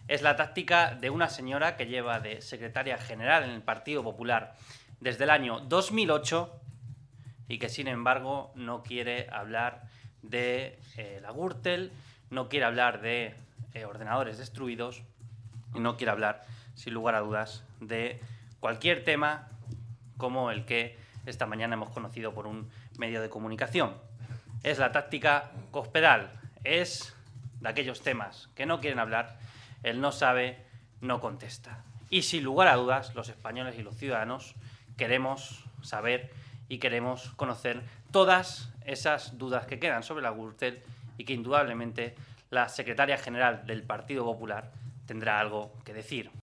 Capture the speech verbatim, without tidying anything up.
Es la táctica de una señora que lleva de secretaria general en el Partido Popular desde el año dos mil ocho y que, sin embargo, no quiere hablar de eh, la Gürtel, no quiere hablar de eh, ordenadores destruidos y no quiere hablar, sin lugar a dudas, de cualquier tema como el que esta mañana hemos conocido por un medio de comunicación. Es la táctica Cospedal, es de aquellos temas que no quieren hablar, el no sabe, no contesta. Y sin lugar a dudas, los españoles y los ciudadanos queremos saber y queremos conocer todas esas dudas que quedan sobre la Gürtel y que indudablemente la secretaria general del Partido Popular tendrá algo que decir.